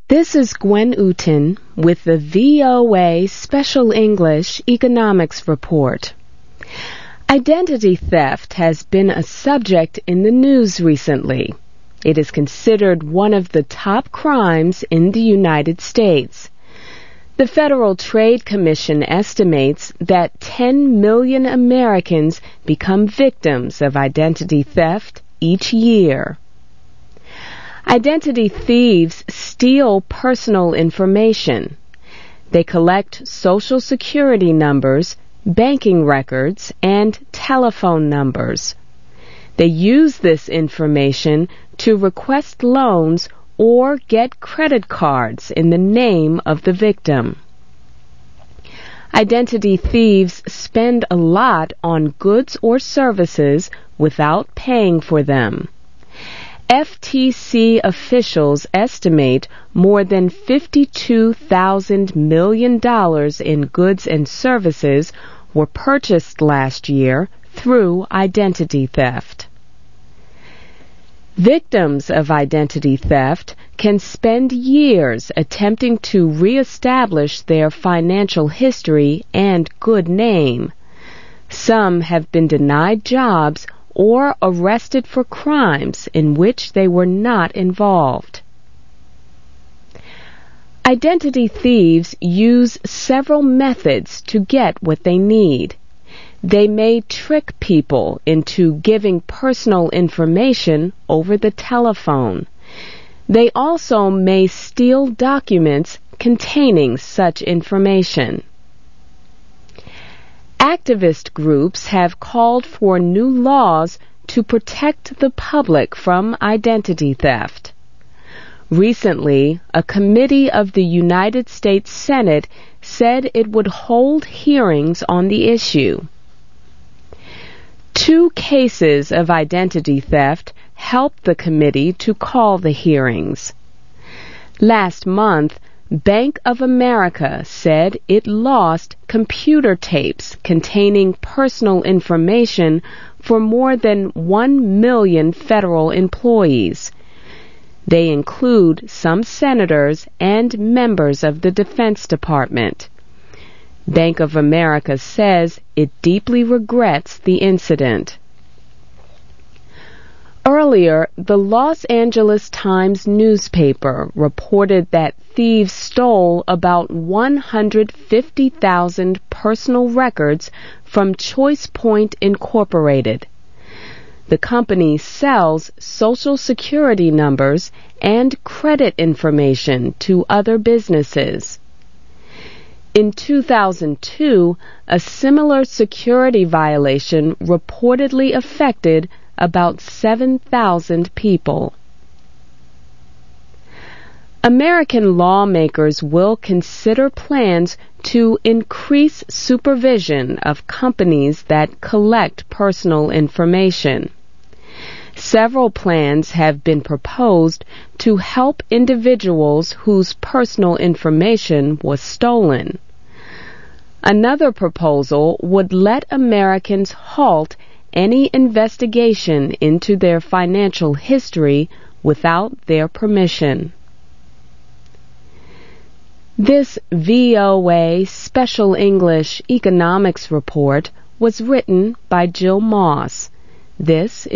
This is Gwen Uten with the VOA Special English Economics Report. Identity theft has been a subject in the news recently. It is considered one of the top crimes in the United States. The Federal Trade Commission estimates that 10 million Americans become victims of identity theft each year. Identity thieves steal personal information. They collect Social Security numbers, banking records, and telephone numbers. They use this information to request loans or get credit cards in the name of the victim. Identity thieves spend a lot on goods or services without paying for them. FTC officials estimate more than $52,000 million in goods and services were purchased last year through identity theft. Victims of identity theft can spend years attempting to reestablish their financial history and good name. Some have been denied jobs or arrested for crimes in which they were not involved. Identity thieves use several methods to get what they need. They may trick people into giving personal information over the telephone. They also may steal documents containing such information. Activist groups have called for new laws to protect the public from identity theft. Recently, a committee of the United States Senate said it would hold hearings on the issue. 2 cases of identity theft helped the committee to call the hearings. Last month, Bank of America said it lost computer tapes containing personal information for more than 1 million federal employees. They include some senators and members of the Defense Department. Bank of America says it deeply regrets the incident. Earlier, the Los Angeles Times newspaper reported that thieves stole about 150,000 personal records from ChoicePoint Incorporated. The company sells Social Security numbers and credit information to other businesses. In 2002, a similar security violation reportedly affected about 7,000 people. American lawmakers will consider plans to increase supervision of companies that collect personal information. Several plans have been proposed to help individuals whose personal information was stolen. Another proposal would let Americans halt any investigation into their financial history without their permission. This VOA Special English Economics Report was written by Jill Moss. This